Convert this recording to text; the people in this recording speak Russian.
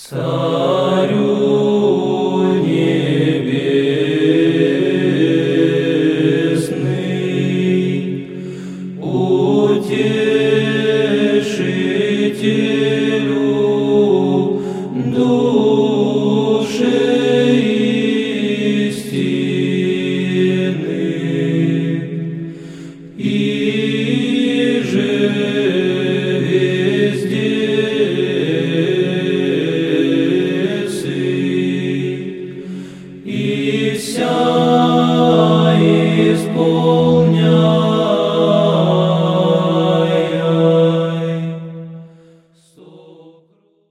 Царю небесный, утешителю души истины, и же везде и вся